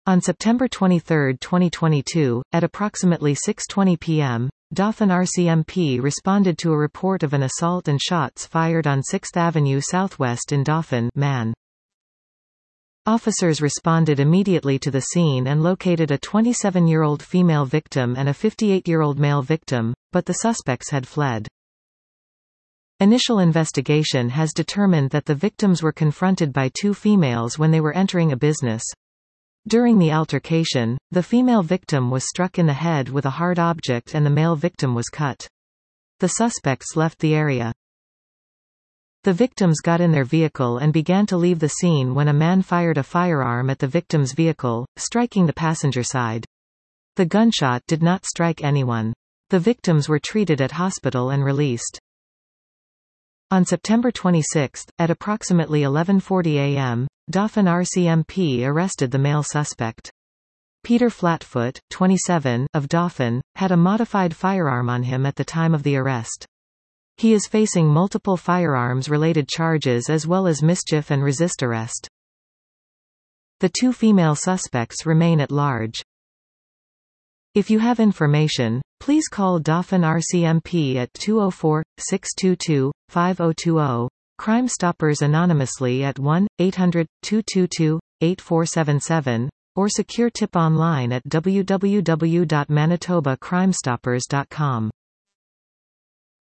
On September 23, 2022, at approximately 6:20 p.m., Dauphin RCMP responded to a report of an assault and shots fired on 6th Avenue Southwest in Dauphin, Man. Officers responded immediately to the scene and located a 27-year-old female victim and a 58-year-old male victim, but the suspects had fled. Initial investigation has determined that the victims were confronted by two females when they were entering a business. During the altercation, the female victim was struck in the head with a hard object and the male victim was cut. The suspects left the area. The victims got in their vehicle and began to leave the scene when a man fired a firearm at the victim's vehicle, striking the passenger side. The gunshot did not strike anyone. The victims were treated at hospital and released. On September 26, at approximately 11:40 a.m., Dauphin RCMP arrested the male suspect. Peter Flatfoot, 27, of Dauphin, had a modified firearm on him at the time of the arrest. He is facing multiple firearms-related charges as well as mischief and resist arrest. The two female suspects remain at large. If you have information, please call Dauphin RCMP at 204-622-5020, Crime Stoppers anonymously at 1-800-222-8477, or secure tip online at www.manitobacrimestoppers.com.